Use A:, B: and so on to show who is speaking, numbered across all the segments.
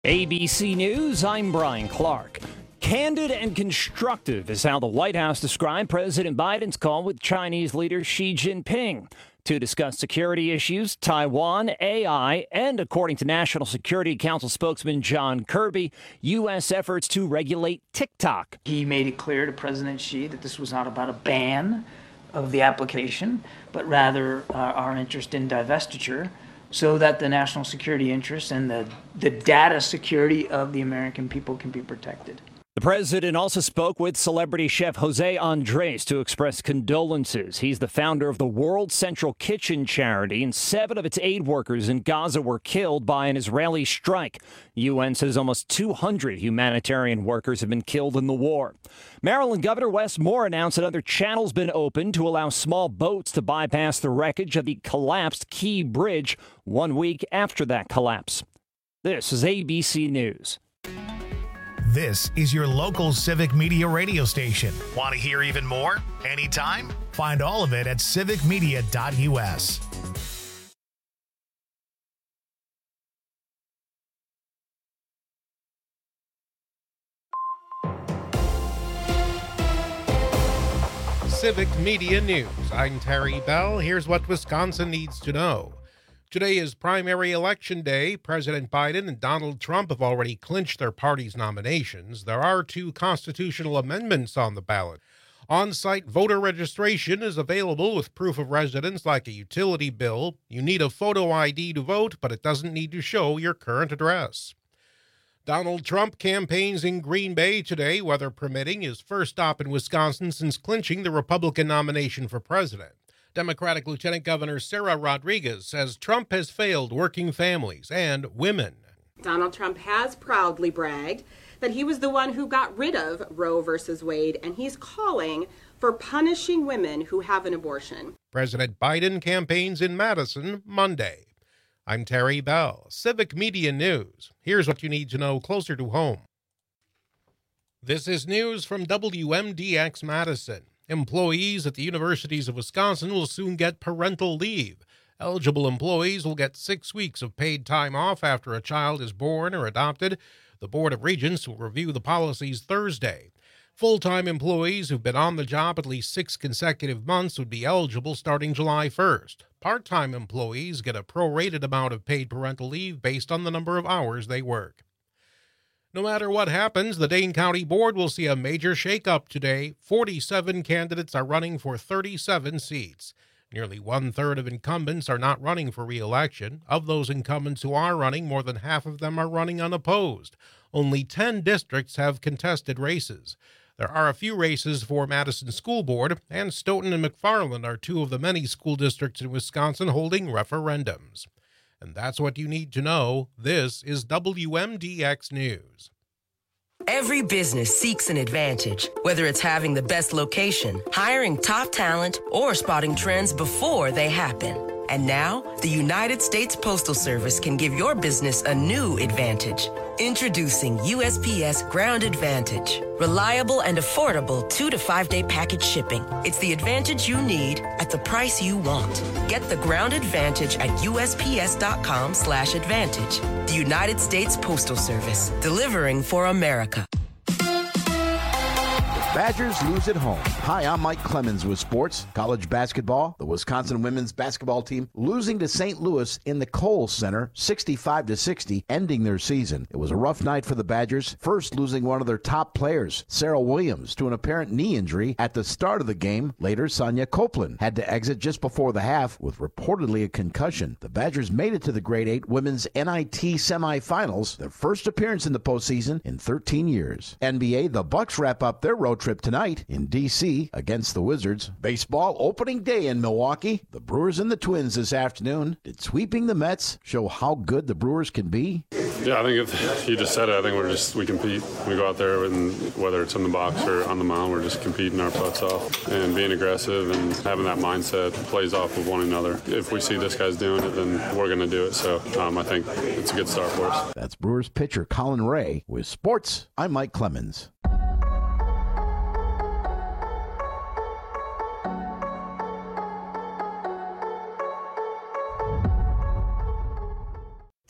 A: ABC News, I'm Brian Clark. Candid and constructive is how the White House described President Biden's call with Chinese leader Xi Jinping to discuss security issues, Taiwan, AI, and, according to National Security Council spokesman John Kirby, U.S. efforts to regulate TikTok.
B: He made it clear to President Xi that this was not about a ban of the application, but rather our interest in divestiture, so that the national security interests and the data security of the American people can be protected.
A: The president also spoke with celebrity chef Jose Andres to express condolences. He's the founder of the World Central Kitchen charity, and 7 of its aid workers in Gaza were killed by an Israeli strike. UN says almost 200 humanitarian workers have been killed in the war. Maryland Governor Wes Moore announced another channel's been opened to allow small boats to bypass the wreckage of the collapsed Key Bridge 1 week after that collapse. This is ABC News.
C: This is your local Civic Media radio station. Want to hear even more? Anytime? Find all of it at civicmedia.us.
D: Civic Media News. I'm Terry Bell. Here's what Wisconsin needs to know. Today is primary election day. President Biden and Donald Trump have already clinched their party's nominations. There are 2 constitutional amendments on the ballot. On-site voter registration is available with proof of residence like a utility bill. You need a photo ID to vote, but it doesn't need to show your current address. Donald Trump campaigns in Green Bay today, weather permitting, his first stop in Wisconsin since clinching the Republican nomination for president. Democratic Lieutenant Governor Sarah Rodriguez says Trump has failed working families and women.
E: Donald Trump has proudly bragged that he was the one who got rid of Roe versus Wade, and he's calling for punishing women who have an abortion.
D: President Biden campaigns in Madison Monday. I'm Terry Bell, Civic Media News. Here's what you need to know closer to home. This is news from WMDX Madison. Employees at the universities of Wisconsin will soon get parental leave. Eligible employees will get 6 weeks of paid time off after a child is born or adopted. The Board of Regents will review the policies Thursday. Full-time employees who've been on the job at least 6 consecutive months would be eligible starting July 1st. Part-time employees get a prorated amount of paid parental leave based on the number of hours they work. No matter what happens, the Dane County Board will see a major shakeup today. 47 candidates are running for 37 seats. Nearly 1/3 of incumbents are not running for re-election. Of those incumbents who are running, more than half of them are running unopposed. Only 10 districts have contested races. There are a few races for Madison School Board, and Stoughton and McFarland are 2 of the many school districts in Wisconsin holding referendums. And that's what you need to know. This is WMDX News.
F: Every business seeks an advantage, whether it's having the best location, hiring top talent, or spotting trends before they happen. And now, the United States Postal Service can give your business a new advantage. Introducing USPS Ground Advantage. Reliable and affordable 2 to 5 day package shipping. It's the advantage you need at the price you want. Get the Ground Advantage at USPS.com/advantage. The United States Postal Service, delivering for America.
G: Badgers lose at home. Hi, I'm Mike Clemens with sports. College basketball, the Wisconsin women's basketball team losing to St. Louis in the Kohl Center 65-60, ending their season. It was a rough night for the Badgers, first losing one of their top players, Sarah Williams, to an apparent knee injury at the start of the game. Later, Sonia Copeland had to exit just before the half with reportedly a concussion. The Badgers made it to the Grade 8 women's NIT semifinals, their first appearance in the postseason in 13 years. NBA, the Bucks wrap up their road trip tonight in D.C. against the Wizards. Baseball opening day in Milwaukee. The Brewers and the Twins this afternoon. Did sweeping the Mets show how good the Brewers can be?
H: Yeah, I think if you just said it, I think we compete. We go out there, and whether it's in the box or on the mound, we're just competing our butts off and being aggressive and having that mindset plays off of one another. If we see this guy's doing it, then we're going to do it. So I think it's a good start for us.
G: That's Brewers pitcher Colin Ray with sports. I'm Mike Clemens.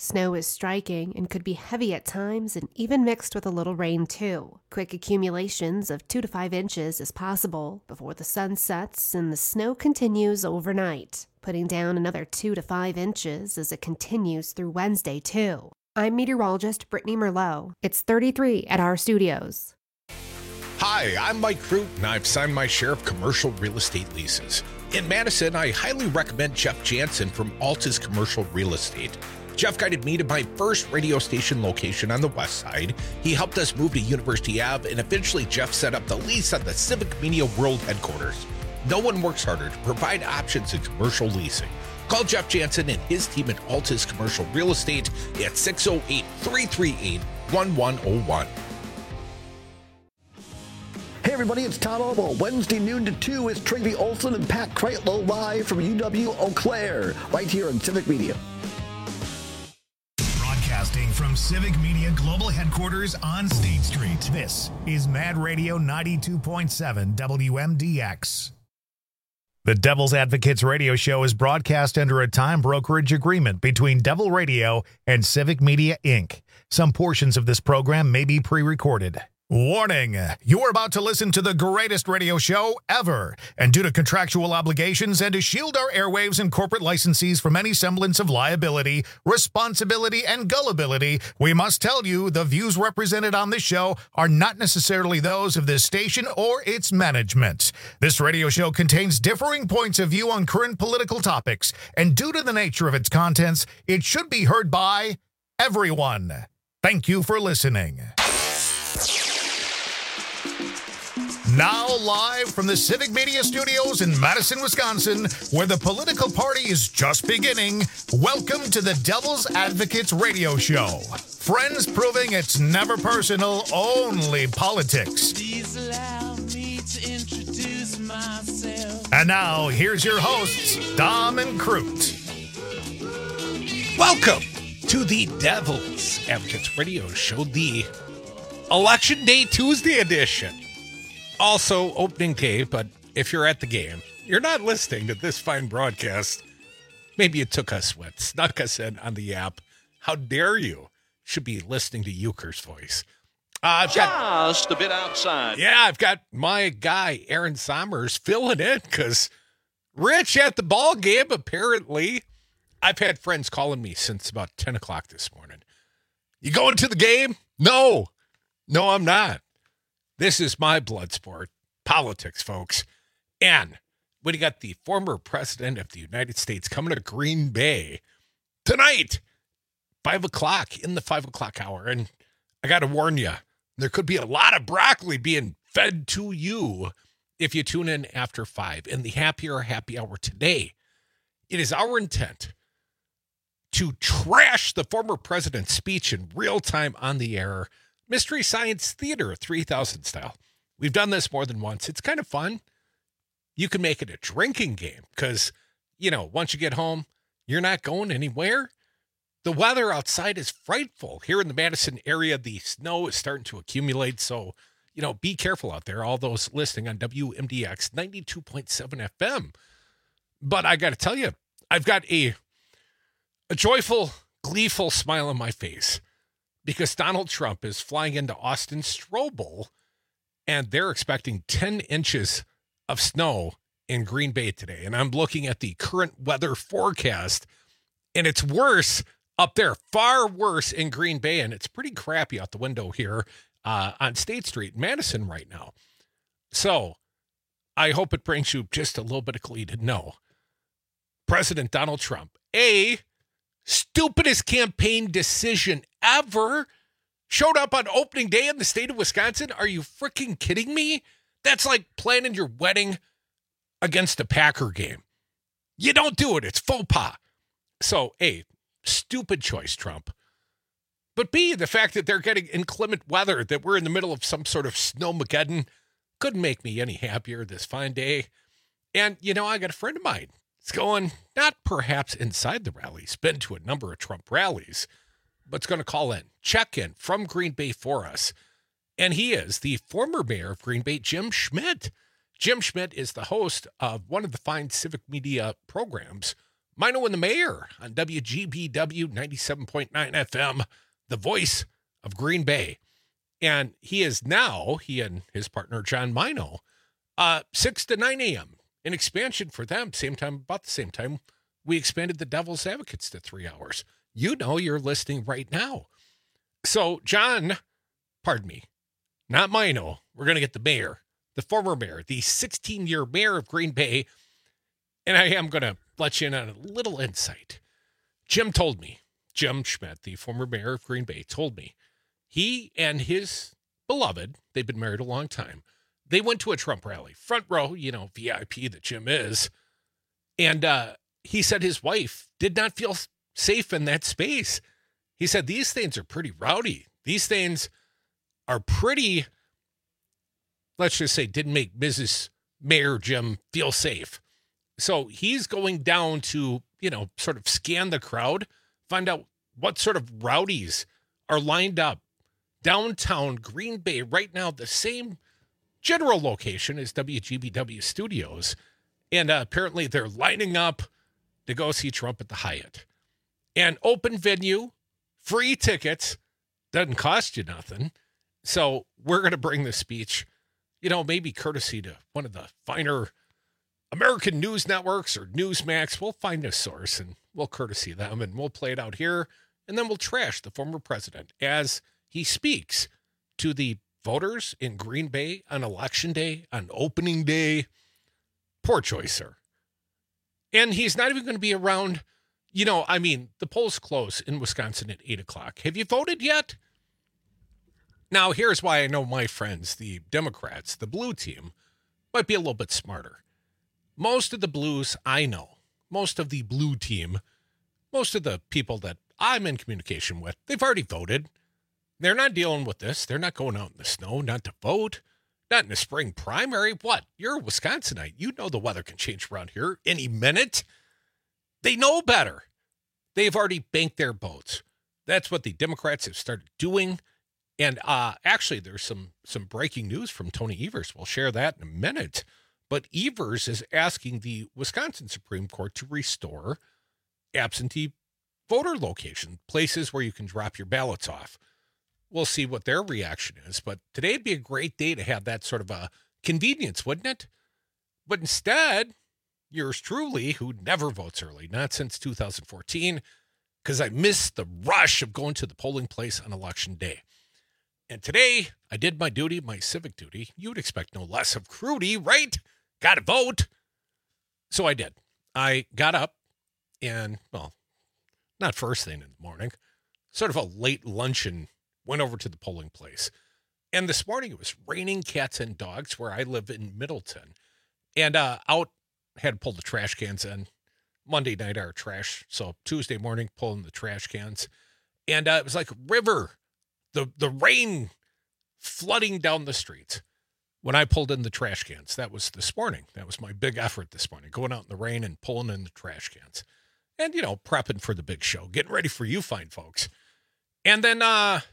I: Snow is striking and could be heavy at times and even mixed with a little rain too. Quick accumulations of 2 to 5 inches is possible before the sun sets and the snow continues overnight, putting down another 2 to 5 inches as it continues through Wednesday too. I'm meteorologist Brittany Merlot. It's 33 at our studios.
J: Hi, I'm Mike Crute, and I've signed my share of commercial real estate leases. In Madison, I highly recommend Jeff Jansen from Altus Commercial Real Estate. Jeff guided me to my first radio station location on the west side. He helped us move to University Ave, and eventually Jeff set up the lease on the Civic Media World headquarters. No one works harder to provide options in commercial leasing. Call Jeff Jansen and his team at Altus Commercial Real Estate at 608-338-1101.
K: Hey everybody, it's Todd Albo. Wednesday noon to 2 is Tracy Olson and Pat Kreitlow live from UW Eau Claire, right here on Civic Media.
C: Broadcasting from Civic Media Global Headquarters on State Street, this is Mad Radio 92.7 WMDX. The Devil's Advocates radio show is broadcast under a time brokerage agreement between Devil Radio and Civic Media, Inc. Some portions of this program may be pre-recorded. Warning, you are about to listen to the greatest radio show ever, and due to contractual obligations and to shield our airwaves and corporate licensees from any semblance of liability, responsibility, and gullibility, we must tell you the views represented on this show are not necessarily those of this station or its management. This radio show contains differing points of view on current political topics, and due to the nature of its contents, it should be heard by everyone. Thank you for listening. Now live from the Civic Media Studios in Madison, Wisconsin, where the political party is just beginning, welcome to the Devil's Advocates radio show. Friends proving it's never personal, only politics. Please allow me to introduce myself. And now, here's your hosts, Dom and Crute.
J: Welcome to the Devil's Advocates radio show, the Election Day Tuesday edition. Also opening day, but if you're at the game, you're not listening to this fine broadcast. Maybe you took us what, snuck us in on the app. How dare you? Should be listening to Euchre's voice.
L: Just a bit outside.
J: Yeah, I've got my guy, Aaron Sommers, filling in because Rich at the ball game, apparently. I've had friends calling me since about 10 o'clock this morning. You going to the game? No, I'm not. This is my blood sport, politics, folks. And we got the former president of the United States coming to Green Bay tonight, 5 o'clock, in the 5 o'clock hour. And I got to warn you, there could be a lot of broccoli being fed to you if you tune in after 5. In the happy hour today, it is our intent to trash the former president's speech in real time on the air. Mystery Science Theater 3000 style. We've done this more than once. It's kind of fun. You can make it a drinking game because, once you get home, you're not going anywhere. The weather outside is frightful. Here in the Madison area, the snow is starting to accumulate. So, be careful out there. All those listening on WMDX 92.7 FM. But I got to tell you, I've got a joyful, gleeful smile on my face. Because Donald Trump is flying into Austin Strobel, and they're expecting 10 inches of snow in Green Bay today. And I'm looking at the current weather forecast, and it's worse up there, far worse in Green Bay, and it's pretty crappy out the window here on State Street, Madison right now. So I hope it brings you just a little bit of glee to know President Donald Trump, stupidest campaign decision ever, showed up on opening day in the state of Wisconsin. Are you freaking kidding me? That's like planning your wedding against a Packer game. You don't do it. It's faux pas. So, A, stupid choice, Trump. But B, the fact that they're getting inclement weather, that we're in the middle of some sort of snowmageddon, couldn't make me any happier this fine day. And, I got a friend of mine. It's going, not perhaps inside the rallies, been to a number of Trump rallies, but it's going to call in, check in from Green Bay for us. And he is the former mayor of Green Bay, Jim Schmidt. Jim Schmidt is the host of one of the fine civic media programs, Mino and the Mayor on WGBW 97.9 FM, the voice of Green Bay. And he and his partner, John Mino, 6 to 9 a.m. An expansion for them. About the same time, we expanded the Devil's Advocates to 3 hours. You know you're listening right now. So John, pardon me, not Mino. We're going to get the mayor, the former mayor, the 16-year mayor of Green Bay. And I am going to let you in on a little insight. Jim Schmidt, the former mayor of Green Bay, told me he and his beloved, they've been married a long time, they went to a Trump rally, front row, VIP that Jim is. And he said his wife did not feel safe in that space. He said, these things are pretty rowdy. These things are pretty, let's just say, didn't make Mrs. Mayor Jim feel safe. So he's going down to, sort of scan the crowd, find out what sort of rowdies are lined up downtown Green Bay right now, the same general location as WGBW Studios. And apparently they're lining up to go see Trump at the Hyatt. And open venue, free tickets, doesn't cost you nothing. So we're going to bring the speech, maybe courtesy to one of the finer American news networks or Newsmax. We'll find a source and we'll courtesy them and we'll play it out here. And then we'll trash the former president as he speaks to the voters in Green Bay on Election Day, on opening day. Poor choice, sir. And he's not even going to be around. The polls close in Wisconsin at 8 o'clock. Have you voted yet? Now, here's why I know my friends, the Democrats, the blue team, might be a little bit smarter. Most of the blues I know, most of the blue team, most of the people that I'm in communication with, they've already voted. They're not dealing with this. They're not going out in the snow, not to vote, not in the spring primary. What? You're a Wisconsinite. You know the weather can change around here any minute. They know better. They've already banked their votes. That's what the Democrats have started doing. And actually, there's some breaking news from Tony Evers. We'll share that in a minute. But Evers is asking the Wisconsin Supreme Court to restore absentee voter location, places where you can drop your ballots off. We'll see what their reaction is. But today'd be a great day to have that sort of a convenience, wouldn't it? But instead, yours truly, who never votes early, not since 2014, because I missed the rush of going to the polling place on Election Day. And today, I did my duty, my civic duty. You would expect no less of Crudy, right? Got to vote. So I did. I got up and, not first thing in the morning, sort of a late luncheon, went over to the polling place. And this morning, it was raining cats and dogs where I live in Middleton. And had to pull the trash cans in. Monday night, our trash. So Tuesday morning, pulling the trash cans. And it was like a river. The rain flooding down the streets when I pulled in the trash cans. That was this morning. That was my big effort this morning, going out in the rain and pulling in the trash cans. And, prepping for the big show, getting ready for you fine folks. And then I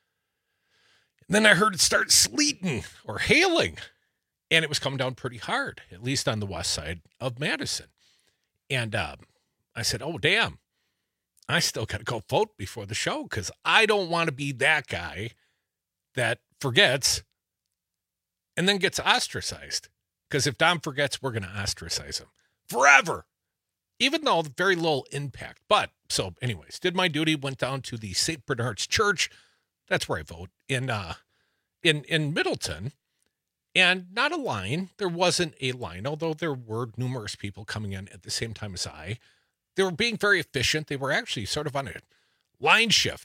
J: heard it start sleeting or hailing. And it was coming down pretty hard, at least on the west side of Madison. And I said, oh, damn. I still got to go vote before the show because I don't want to be that guy that forgets and then gets ostracized. Because if Dom forgets, we're going to ostracize him forever, even though very little impact. But so anyways, did my duty, went down to the St. Bernard's Church. That's where I vote in Middleton. And not a line. There wasn't a line, although there were numerous people coming in at the same time as I. They were being very efficient. They were actually sort of on a line shift.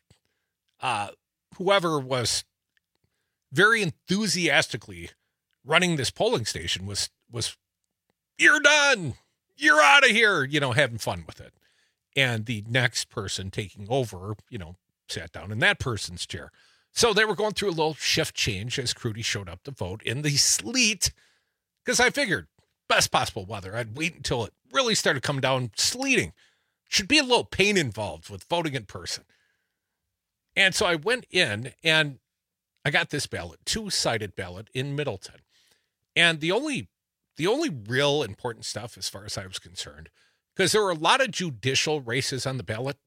J: Whoever was very enthusiastically running this polling station was you're done. You're out of here, having fun with it. And the next person taking over, sat down in that person's chair. So they were going through a little shift change as Crudy showed up to vote in the sleet, because I figured best possible weather. I'd wait until it really started coming down sleeting. Should be a little pain involved with voting in person. And so I went in and I got this ballot, two-sided ballot in Middleton. And the only real important stuff, as far as I was concerned, because there were a lot of judicial races on the ballot.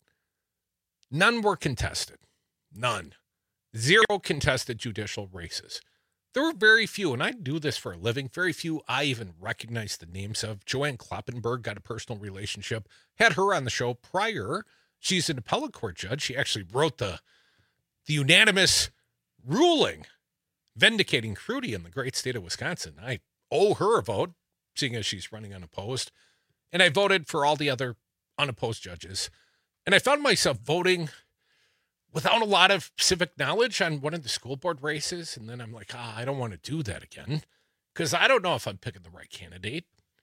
J: None were contested. None. 0 contested judicial races. There were very few, and I do this for a living, very few I even recognize the names of. Joanne Kloppenberg, got a personal relationship, had her on the show prior. She's an appellate court judge. She actually wrote the unanimous ruling vindicating Crudy in the great state of Wisconsin. I owe her a vote, seeing as she's running unopposed. And I voted for all the other unopposed judges. And I found myself voting without a lot of civic knowledge on one of the school board races. And then I'm like, I don't want to do that again because I don't know if I'm picking the right candidate.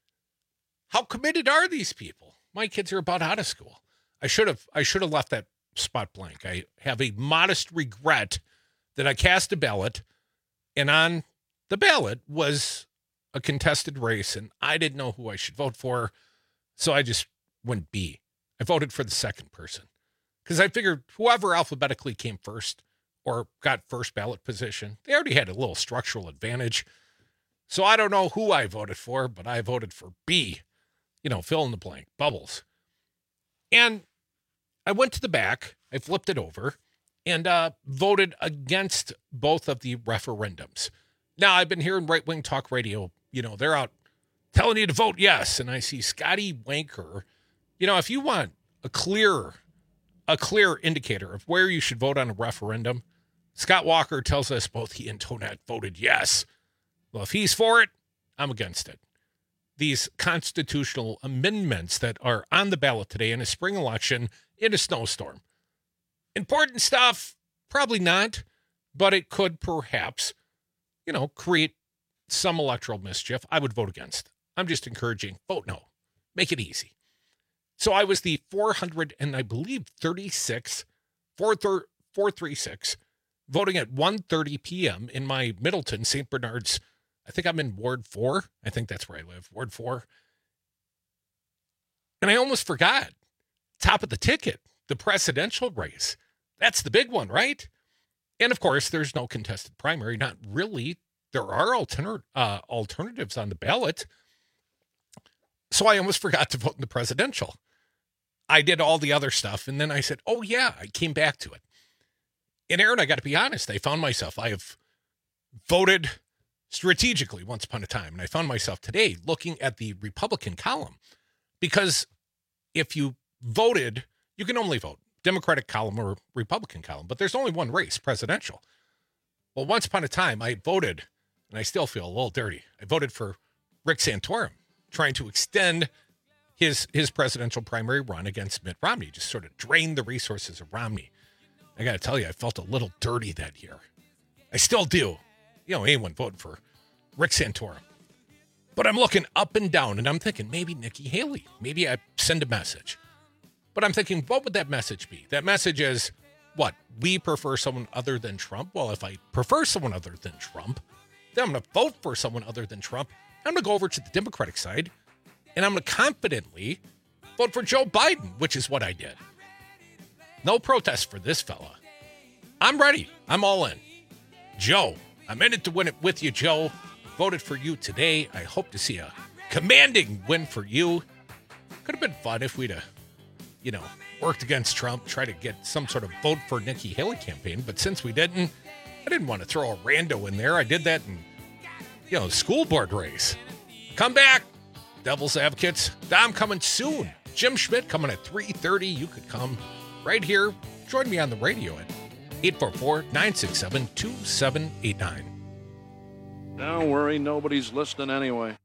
J: How committed are these people? My kids are about out of school. I should have left that spot blank. I have a modest regret that I cast a ballot, and on the ballot was a contested race, and I didn't know who I should vote for, so I just went B. I voted for the second person because I figured whoever alphabetically came first or got first ballot position, they already had a little structural advantage. So I don't know who I voted for, but I voted for B. Fill in the blank, Bubbles. And I went to the back, I flipped it over, and voted against both of the referendums. Now, I've been hearing right-wing talk radio, they're out telling you to vote yes. And I see Scotty Wanker. If you want a clear indicator of where you should vote on a referendum, Scott Walker tells us both he and Tonette voted yes. Well, if he's for it, I'm against it. These constitutional amendments that are on the ballot today in a spring election in a snowstorm. Important stuff? Probably not, but it could perhaps, create some electoral mischief. I would vote against. I'm just encouraging, vote no. Make it easy. So I was the 436, voting at 1:30 p.m. in my Middleton, St. Bernard's. I think I'm in Ward 4. I think that's where I live, Ward 4. And I almost forgot. Top of the ticket, the presidential race. That's the big one, right? And of course, there's no contested primary. Not really. There are alternatives on the ballot. So I almost forgot to vote in the presidential. I did all the other stuff. And then I said, oh, yeah, I came back to it. And Aaron, I got to be honest. I found myself, I have voted strategically once upon a time. And I found myself today looking at the Republican column. Because if you voted, you can only vote Democratic column or Republican column. But there's only one race, presidential. Well, once upon a time, I voted, and I still feel a little dirty. I voted for Rick Santorum, trying to extend his presidential primary run against Mitt Romney, just sort of drain the resources of Romney. I got to tell you, I felt a little dirty that year. I still do. Anyone voted for Rick Santorum. But I'm looking up and down, and I'm thinking maybe Nikki Haley. Maybe I send a message. But I'm thinking, what would that message be? That message is, what? We prefer someone other than Trump? Well, if I prefer someone other than Trump, then I'm going to vote for someone other than Trump. I'm going to go over to the Democratic side, and I'm going to confidently vote for Joe Biden, which is what I did. No protest for this fella. I'm ready. I'm all in. Joe, I'm in it to win it with you, Joe. Voted for you today. I hope to see a commanding win for you. Could have been fun if we'd have, worked against Trump, try to get some sort of vote for Nikki Haley campaign. But since we didn't, I didn't want to throw a rando in there. I did that in, school board race. Come back, Devil's Advocates. Dom coming soon. Jim Schmidt coming at 3:30. You could come right here. Join me on the radio at 844-967-2789.
L: Don't worry, nobody's listening anyway.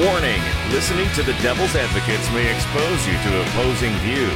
M: Warning, listening to the Devil's Advocates may expose you to opposing views.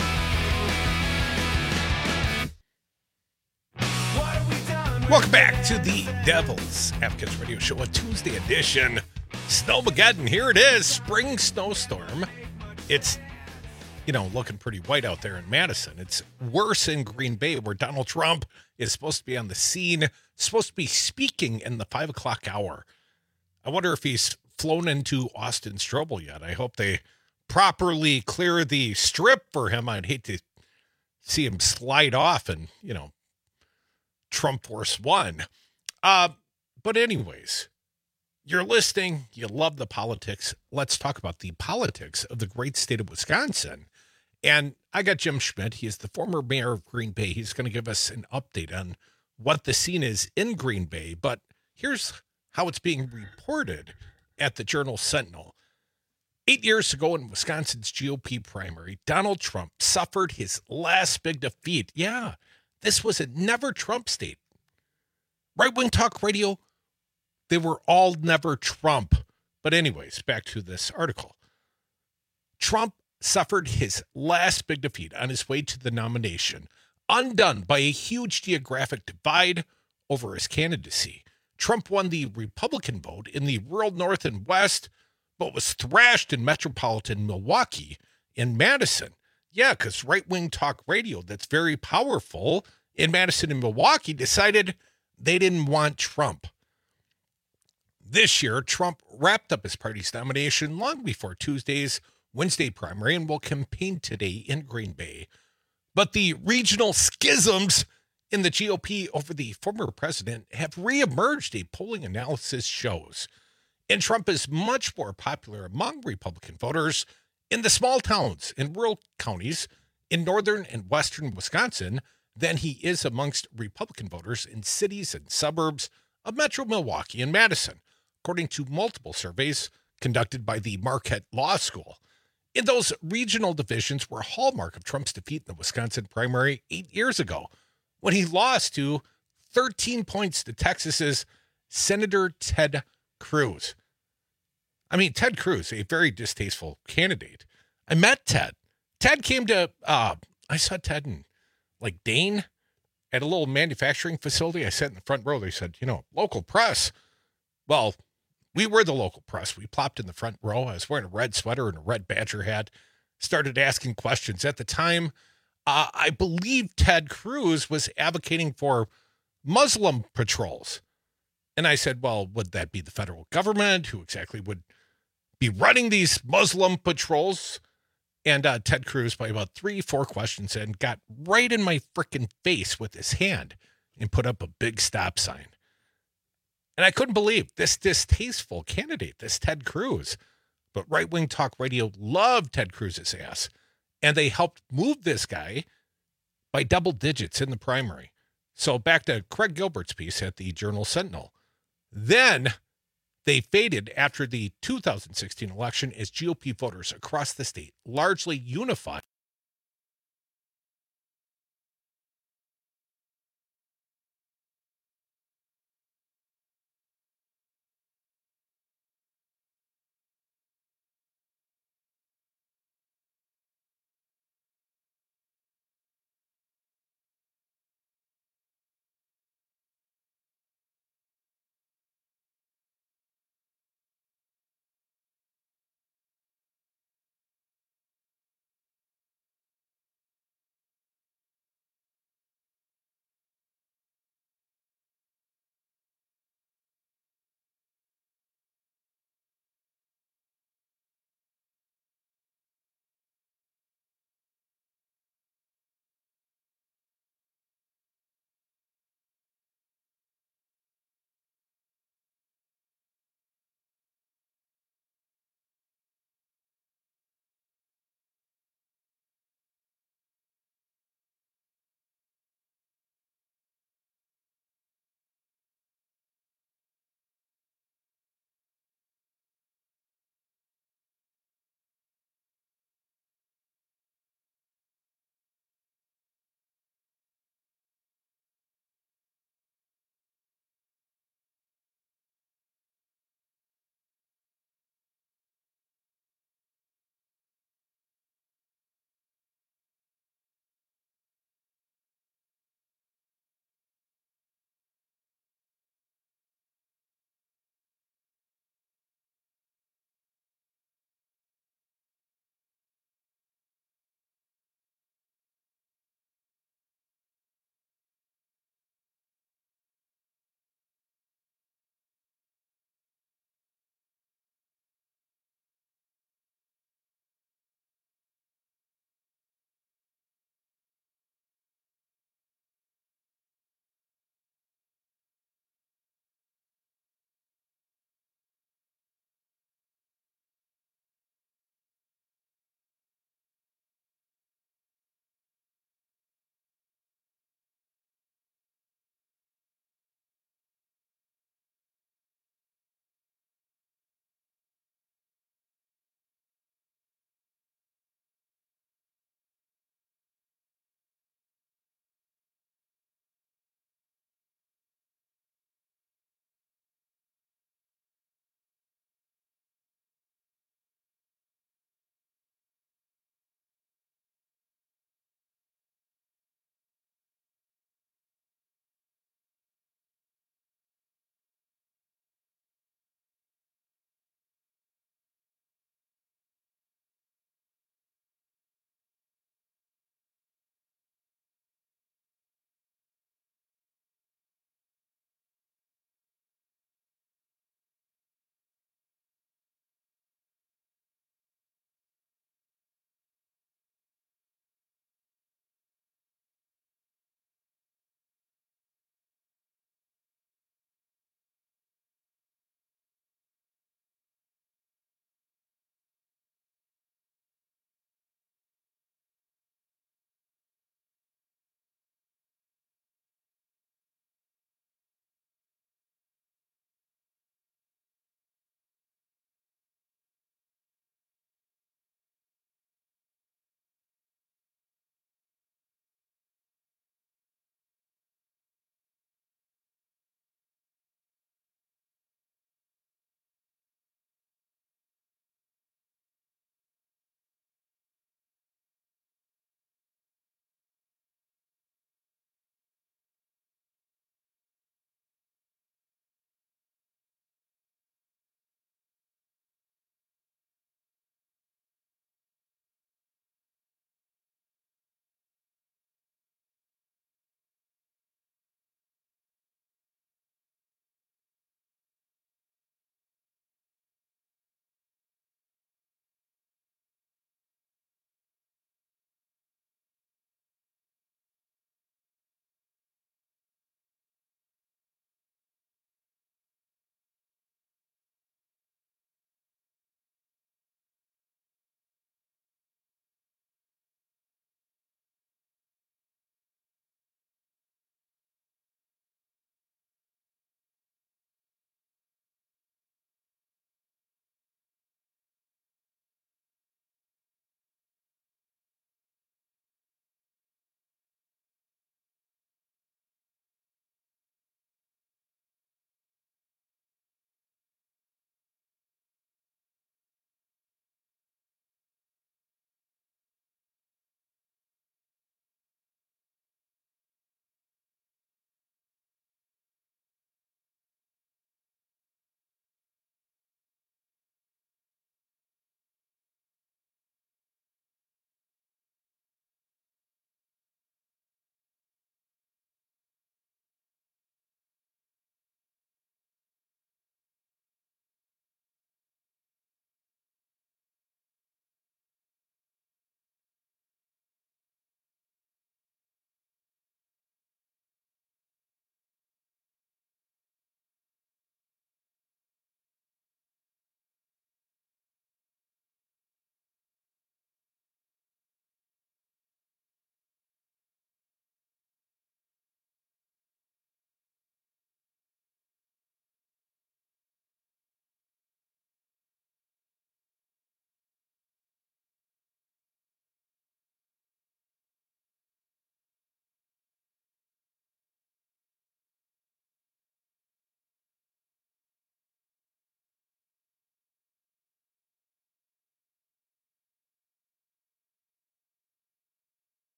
J: Welcome back to the Devil's Advocates Radio Show, a Tuesday edition. Snowmageddon, here it is, spring snowstorm. It's, looking pretty white out there in Madison. It's worse in Green Bay, where Donald Trump is supposed to be on the scene, supposed to be speaking in the 5 o'clock hour. I wonder if he's flown into Austin Strobel yet. I hope they properly clear the strip for him. I'd hate to see him slide off and, Trump Force One. But anyways, you're listening. You love the politics. Let's talk about the politics of the great state of Wisconsin. And I got Jim Schmidt. He is the former mayor of Green Bay. He's going to give us an update on what the scene is in Green Bay. But here's how it's being reported at the Journal-Sentinel. 8 years ago in Wisconsin's GOP primary, Donald Trump suffered his last big defeat. Yeah, this was a never Trump state. Right-wing talk radio, they were all never Trump. But anyways, back to this article. Trump suffered his last big defeat on his way to the nomination, undone by a huge geographic divide over his candidacy. Trump won the Republican vote in the rural North and West, but was thrashed in metropolitan Milwaukee and Madison. Yeah, because right-wing talk radio that's very powerful in Madison and Milwaukee decided they didn't want Trump. This year, Trump wrapped up his party's nomination long before Tuesday's Wednesday primary and will campaign today in Green Bay. But the regional schisms in the GOP over the former president have reemerged, a polling analysis shows. And Trump is much more popular among Republican voters in the small towns and rural counties in northern and western Wisconsin than he is amongst Republican voters in cities and suburbs of Metro Milwaukee and Madison, according to multiple surveys conducted by the Marquette Law School. In those regional divisions were a hallmark of Trump's defeat in the Wisconsin primary 8 years ago, when he lost to 13 points to Texas's Senator Ted Cruz. I mean, Ted Cruz, a very distasteful candidate. I met Ted. Ted came to, I saw Ted in, Dane at a little manufacturing facility. I sat in the front row. They said, local press. Well, we were the local press. We plopped in the front row. I was wearing a red sweater and a red Badger hat. Started asking questions. At the time, I believe Ted Cruz was advocating for Muslim patrols. And I said, well, would that be the federal government? Who exactly would be running these Muslim patrols? And Ted Cruz, by about 3-4 questions in, got right in my frickin' face with his hand and put up a big stop sign. And I couldn't believe this distasteful candidate, this Ted Cruz. But right-wing talk radio loved Ted Cruz's ass. And they helped move this guy by double digits in the primary. So back to Craig Gilbert's piece at the Journal-Sentinel. Then they faded after the 2016 election as GOP voters across the state largely unified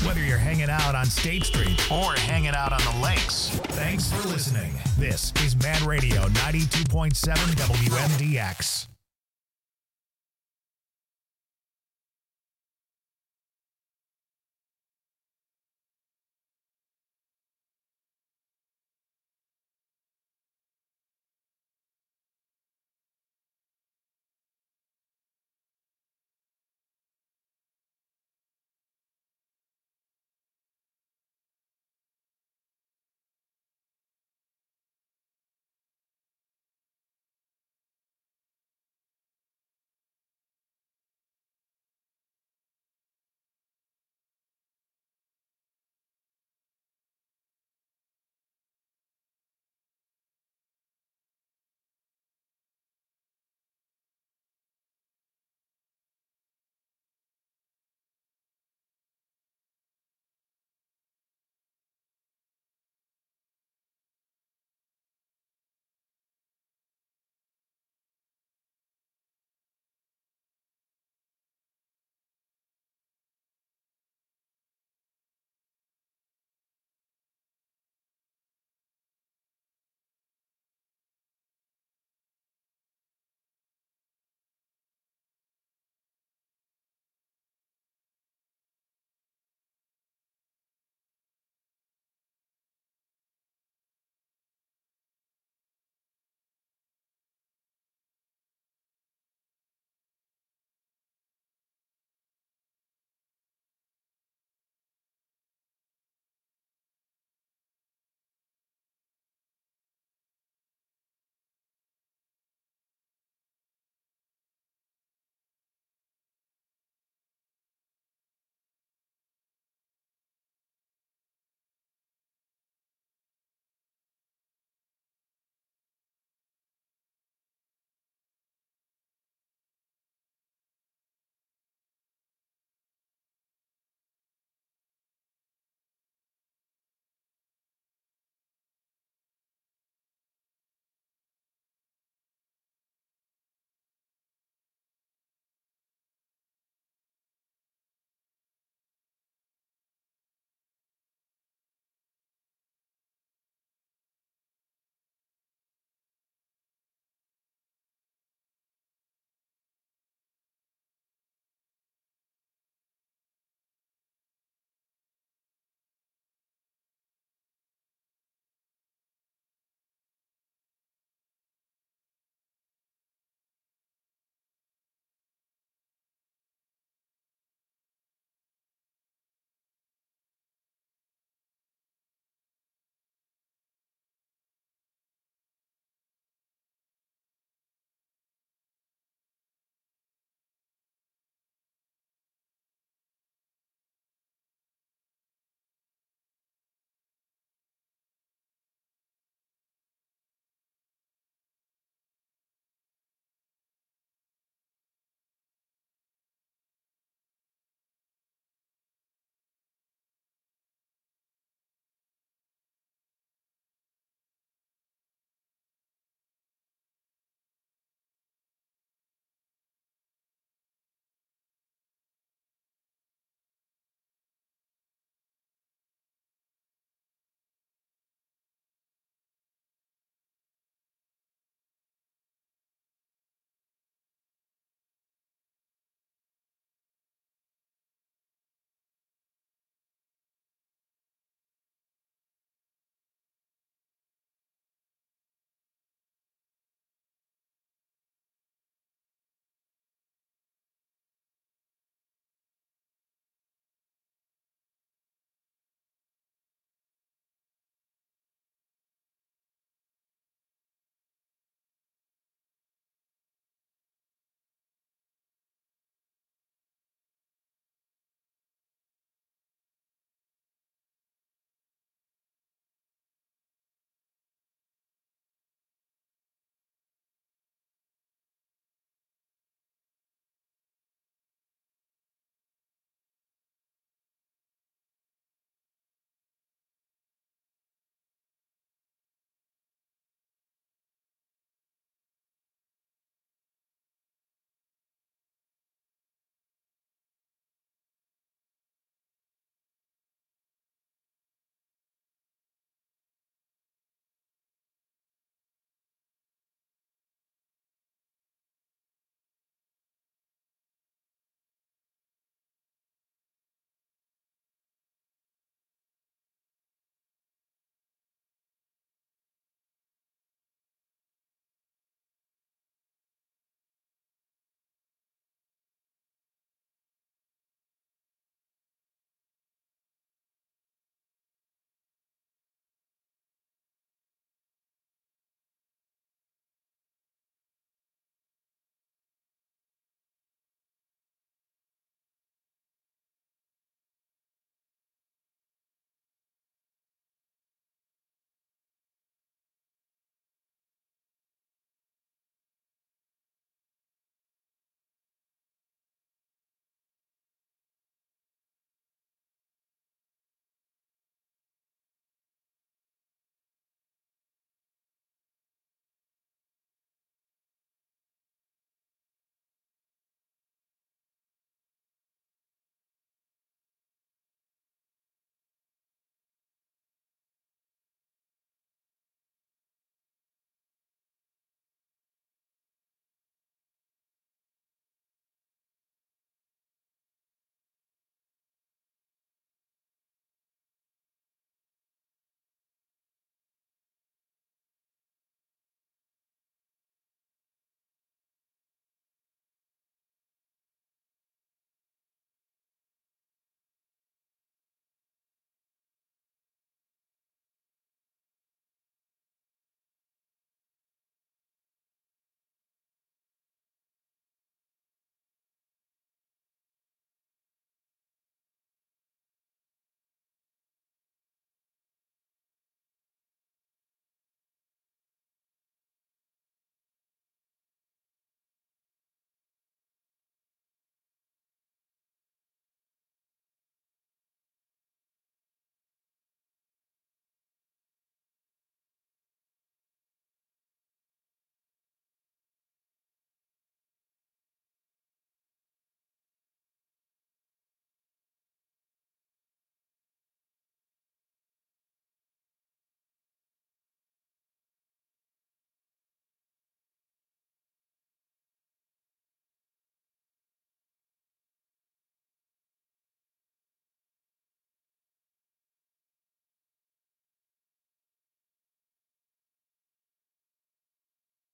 C: Whether you're hanging out on State Street or hanging out on the lakes, thanks for listening. This is Mad Radio 92.7 WMDX.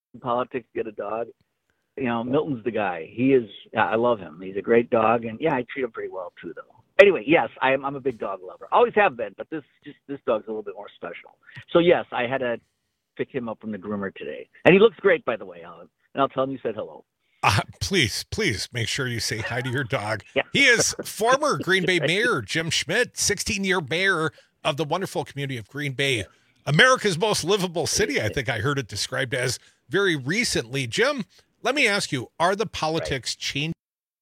N: in politics, get a dog. Milton's the guy. I love him. He's a great dog, and I treat him pretty well too, though. Anyway, yes, I'm a big dog lover. Always have been, but this dog's a little bit more special. So yes, I had to pick him up from the groomer today, and he looks great, by the way, Alan. And I'll tell him you said hello.
J: Please make sure you say hi to your dog. Yeah. He is former Green Bay Mayor Jim Schmidt, 16-year mayor of the wonderful community of Green Bay, America's most livable city. I think I heard it described as very recently. Jim, let me ask you, are the politics changing?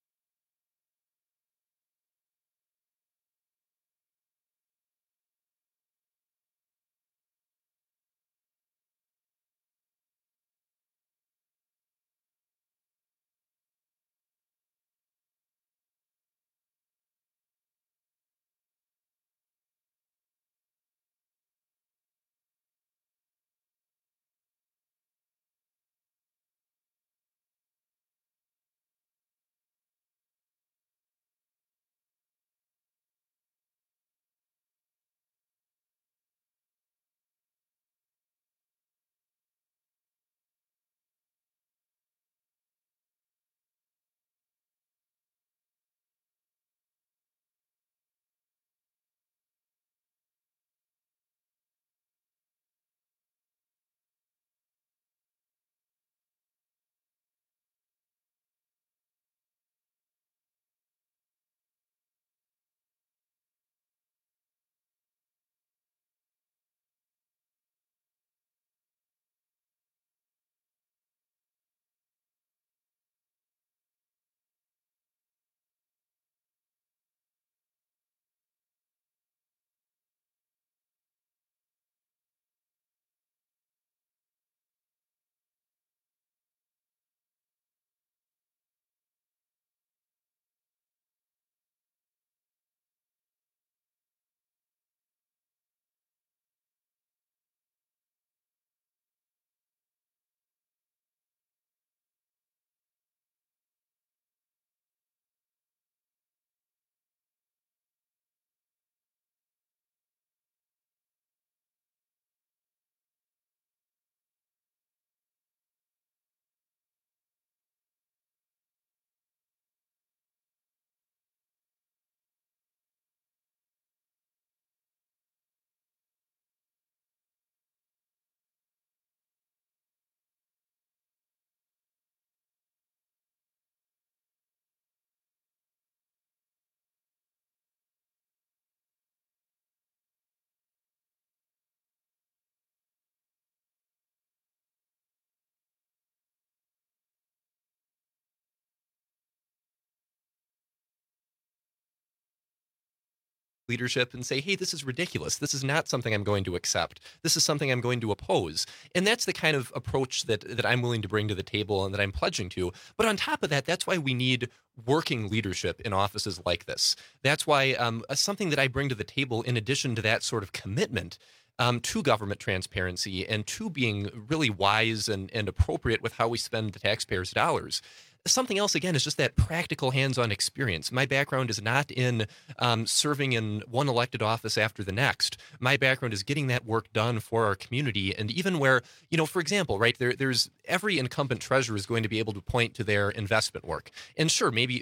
O: leadership and say, hey, this is ridiculous. This is not something I'm going to accept. This is something I'm going to oppose. And that's the kind of approach that I'm willing to bring to the table and that I'm pledging to. But on top of that, that's why we need working leadership in offices like this. That's why something that I bring to the table, in addition to that sort of commitment to government transparency and to being really wise and appropriate with how we spend the taxpayers' dollars. Something else, again, is just that practical hands-on experience. My background is not in serving in one elected office after the next. My background is getting that work done for our community. And even where, for example, right, there's every incumbent treasurer is going to be able to point to their investment work. And sure, maybe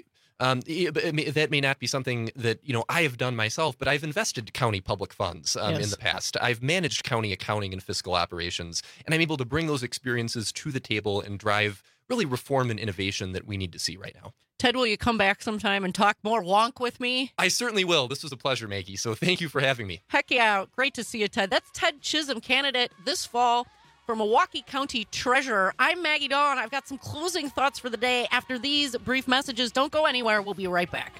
O: that may not be something that, I have done myself, but I've invested county public funds in the past. I've managed county accounting and fiscal operations, and I'm able to bring those experiences to the table and drive really reform and innovation that we need to see right now.
P: Ted, will you come back sometime and talk more wonk with me?
O: I certainly will. This was a pleasure, Maggie, so thank you for having me.
P: Heck yeah. Great to see you, Ted. That's Ted Chisholm, candidate this fall for Milwaukee County Treasurer. I'm Maggie Dawn. I've got some closing thoughts for the day after these brief messages. Don't go anywhere. We'll be right back.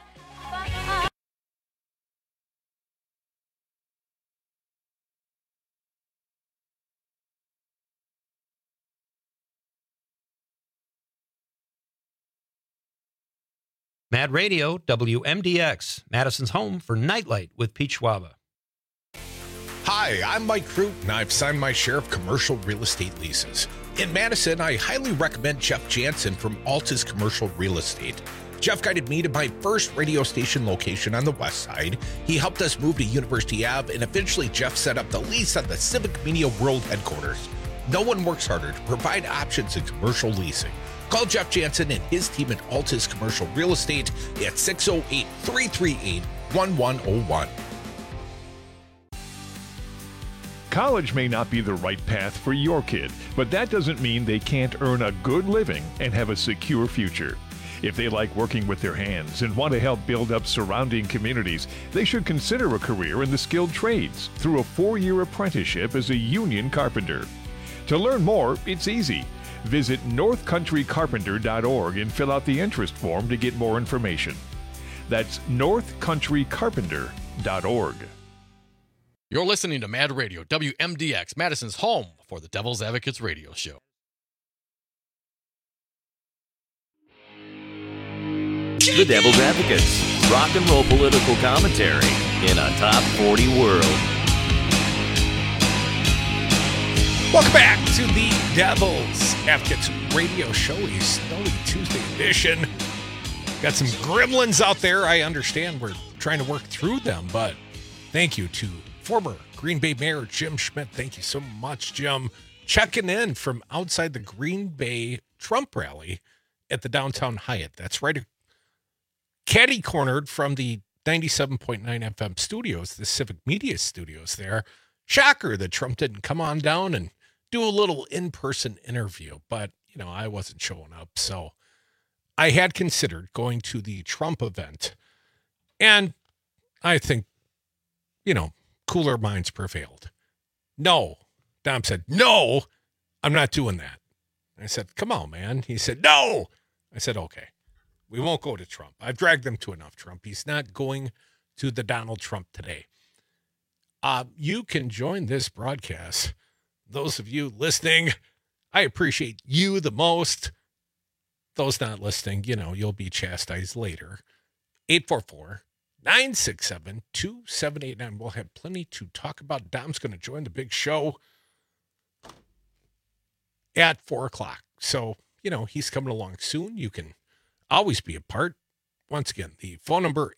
Q: Mad Radio, WMDX, Madison's home for Nightlight with Pete Schwaba.
J: Hi, I'm Mike Crute, and I've signed my share of commercial real estate leases. In Madison, I highly recommend Jeff Jansen from Altus Commercial Real Estate. Jeff guided me to my first radio station location on the west side. He helped us move to University Ave, and eventually Jeff set up the lease on the Civic Media World headquarters. No one works harder to provide options in commercial leasing. Call Jeff Jansen and his team at Altus Commercial Real Estate at 608-338-1101.
R: College may not be the right path for your kid, but that doesn't mean they can't earn a good living and have a secure future. If they like working with their hands and want to help build up surrounding communities, they should consider a career in the skilled trades through a 4-year apprenticeship as a union carpenter. To learn more, it's easy. Visit northcountrycarpenter.org and fill out the interest form to get more information. That's northcountrycarpenter.org.
S: You're listening to Mad Radio, WMDX, Madison's home for the Devil's Advocates radio show.
M: The Devil's Advocates, rock and roll political commentary in a top 40 world.
J: Welcome back to the Devil's Advocates radio show, a snowy Tuesday edition. Got some gremlins out there. I understand we're trying to work through them, but thank you to former Green Bay Mayor Jim Schmidt. Thank you so much, Jim. Checking in from outside the Green Bay Trump rally at the downtown Hyatt. That's right, catty-cornered from the 97.9 FM studios, the Civic Media studios there. Shocker that Trump didn't come on down and do a little in-person interview, but, you know, I wasn't showing up, so I had considered going to the Trump event, and I think, you know, cooler minds prevailed. No. Dom said, no, I'm not doing that. I said, come on, man. He said, no. I said, okay, we won't go to Trump. I've dragged them to enough Trump. He's not going to the Donald Trump today. You can join this broadcast. Those of you listening, I appreciate you the most. Those not listening, you know, you'll be chastised later. 844-967-2789. We'll have plenty to talk about. Dom's going to join the big show at 4 o'clock. So, you know, he's coming along soon. You can always be a part. Once again, the phone number,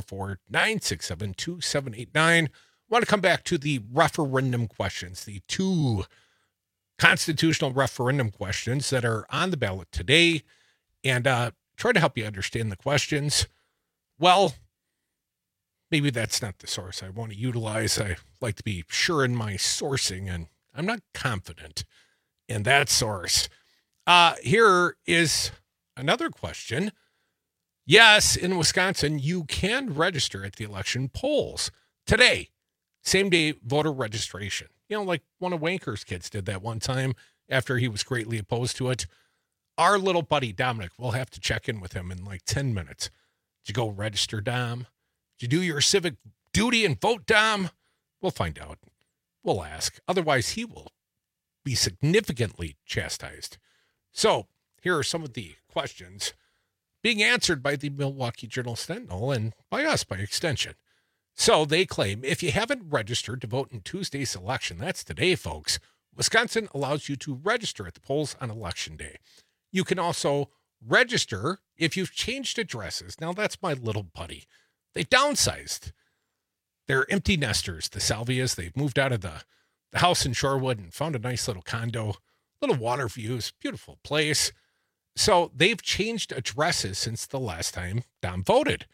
J: 844-967-2789. Want to come back to the referendum questions, the 2 constitutional referendum questions that are on the ballot today, and try to help you understand the questions. Well, maybe that's not the source I want to utilize. I like to be sure in my sourcing, and I'm not confident in that source. Here is another question. Yes, in Wisconsin, you can register at the election polls today. Same-day voter registration. You know, like one of Wanker's kids did that one time after he was greatly opposed to it. Our little buddy, Dominic, we'll have to check in with him in like 10 minutes. Did you go register, Dom? Did you do your civic duty and vote, Dom? We'll find out. We'll ask. Otherwise, he will be significantly chastised. So here are some of the questions being answered by the Milwaukee Journal-Sentinel and by us by extension. So they claim if you haven't registered to vote in Tuesday's election, that's today, folks, Wisconsin allows you to register at the polls on Election Day. You can also register if you've changed addresses. Now, that's my little buddy. They downsized. They're empty nesters, the Salvias. They've moved out of the house in Shorewood and found a nice little condo, little water views, beautiful place. So they've changed addresses since the last time Dom voted.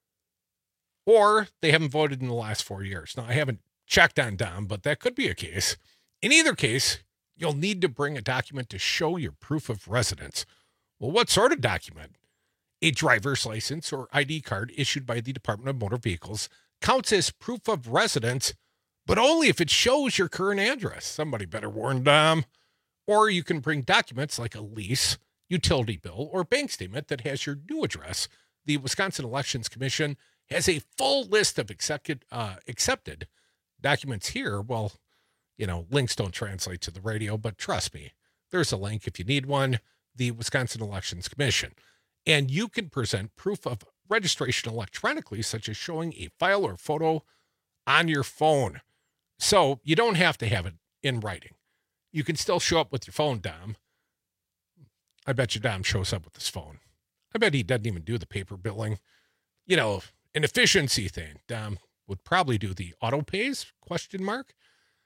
J: Or they haven't voted in the last 4 years. Now, I haven't checked on Dom, but that could be a case. In either case, you'll need to bring a document to show your proof of residence. Well, what sort of document? A driver's license or ID card issued by the Department of Motor Vehicles counts as proof of residence, but only if it shows your current address. Somebody better warn Dom. Or you can bring documents like a lease, utility bill, or bank statement that has your new address. The Wisconsin Elections Commission has a full list of accepted documents here. Well, you know, links don't translate to the radio, but trust me, there's a link if you need one, the Wisconsin Elections Commission. And you can present proof of registration electronically, such as showing a file or photo on your phone. So you don't have to have it in writing. You can still show up with your phone, Dom. I bet you Dom shows up with his phone. I bet he doesn't even do the paper billing. You know, an efficiency thing. Dom would probably do the auto pays, ?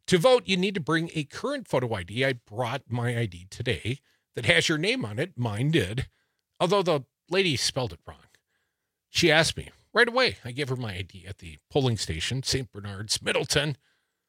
J: To vote, you need to bring a current photo ID. I brought my ID today that has your name on it. Mine did, although the lady spelled it wrong. She asked me right away. I gave her my ID at the polling station, St. Bernard's, Middleton.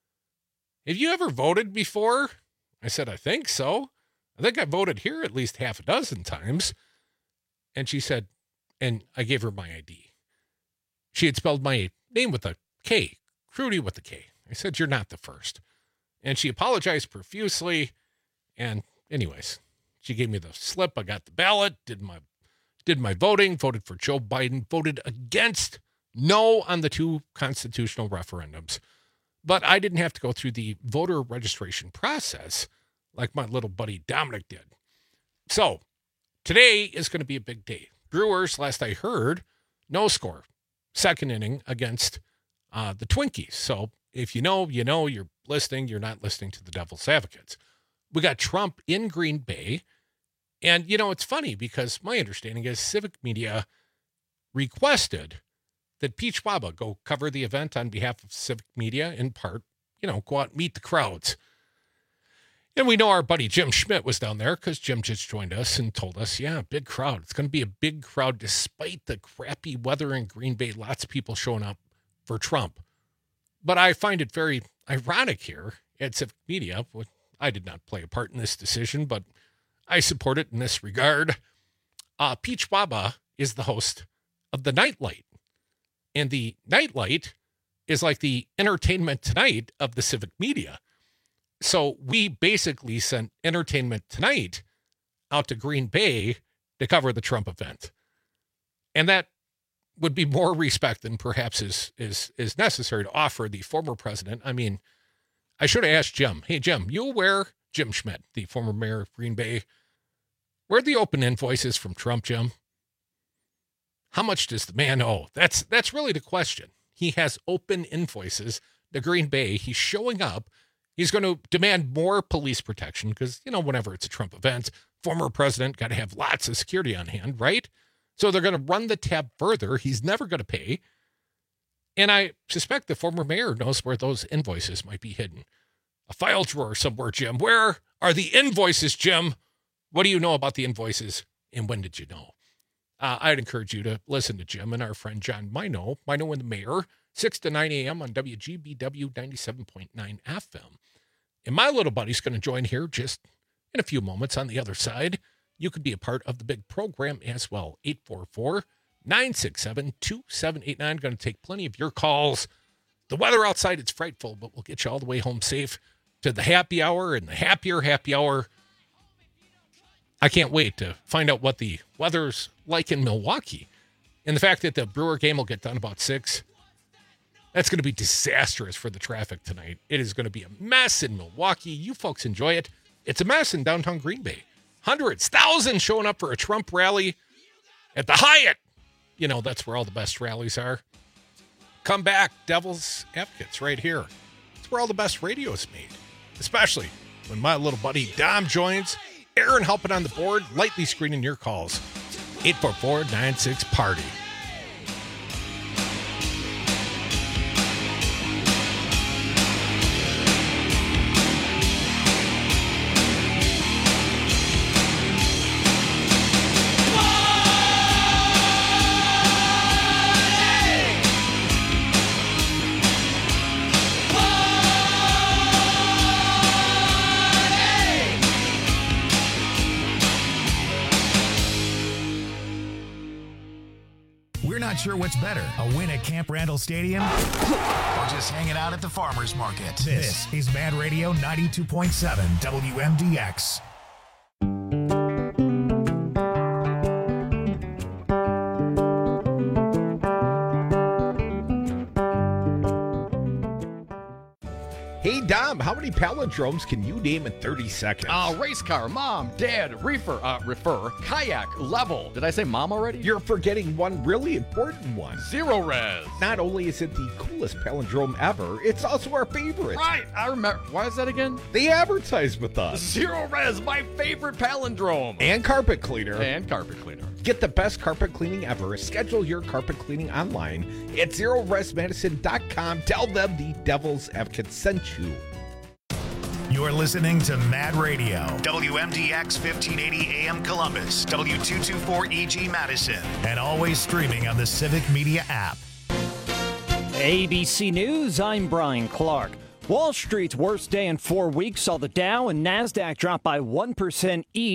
J: Have you ever voted before? I said, I think so. I think I voted here at least half a dozen times. And she said, and I gave her my ID. She had spelled my name with a K, Crudy with a K. I said, you're not the first. And she apologized profusely. And anyways, she gave me the slip. I got the ballot, did my voting, voted for Joe Biden, voted against no on the 2 constitutional referendums. But I didn't have to go through the voter registration process like my little buddy Dominic did. So today is going to be a big day. Brewers, last I heard, no score. Second inning against the Twinkies. So if you know, you're listening. You're not listening to the Devil's Advocates. We got Trump in Green Bay. And, it's funny because my understanding is Civic Media requested that Peach Waba go cover the event on behalf of Civic Media, in part, go out and meet the crowds. And we know our buddy Jim Schmidt was down there because Jim just joined us and told us, yeah, big crowd. It's going to be a big crowd despite the crappy weather in Green Bay. Lots of people showing up for Trump. But I find it very ironic here at Civic Media. I did not play a part in this decision, but I support it in this regard. Peach Waba is the host of the Nightlight. And the Nightlight is like the Entertainment Tonight of the Civic Media. So we basically sent Entertainment Tonight out to Green Bay to cover the Trump event. And that would be more respect than perhaps is necessary to offer the former president. I mean, I should have asked Jim. Hey, Jim, you aware, Jim Schmidt, the former mayor of Green Bay, where are the open invoices from Trump, Jim? How much does the man owe? That's really the question. He has open invoices to Green Bay. He's showing up. He's going to demand more police protection because, whenever it's a Trump event, former president got to have lots of security on hand, right? So they're going to run the tab further. He's never going to pay. And I suspect the former mayor knows where those invoices might be hidden. A file drawer somewhere, Jim. Where are the invoices, Jim? What do you know about the invoices? And when did you know? I'd encourage you to listen to Jim and our friend John Mino and the Mayor, 6 to 9 a.m. on WGBW 97.9 FM. And my little buddy's going to join here just in a few moments on the other side. You could be a part of the big program as well. 844-967-2789. Going to take plenty of your calls. The weather outside, it's frightful, but we'll get you all the way home safe to the happy hour and the happier happy hour. I can't wait to find out what the weather's like in Milwaukee. And the fact that the Brewer game will get done about 6, that's going to be disastrous for the traffic tonight. It is going to be a mess in Milwaukee. You folks enjoy it. It's a mess in downtown Green Bay. Hundreds, thousands showing up for a Trump rally at the Hyatt. That's where all the best rallies are. Come back, Devil's Advocates, right here. It's where all the best radio is made, especially when my little buddy Dom joins. Aaron helping on the board, lightly screening your calls. 844-96-PARTY.
C: Sure what's better, a win at Camp Randall Stadium or just hanging out at the farmer's market. This is Mad Radio 92.7 WMDX.
T: Hey, Dom, how many palindromes can you name in 30 seconds?
S: Race car, mom, dad, reefer, kayak, level. Did I say mom already?
T: You're forgetting one really important one.
S: Zero res.
T: Not only is it the coolest palindrome ever, it's also our favorite.
S: Right, I remember. Why is that again?
T: They advertise with us.
S: Zero res, my favorite palindrome.
T: And carpet cleaner.
S: Get
T: the best carpet cleaning ever. Schedule your carpet cleaning online at ZeroResMadison.com. Tell them the Devil's Advocate sent you.
C: You're listening to Mad Radio, WMDX 1580 AM Columbus, W224EG Madison, and always streaming on the Civic Media app.
A: ABC News, I'm Brian Clark. Wall Street's worst day in 4 weeks saw the Dow and NASDAQ drop by 1% each.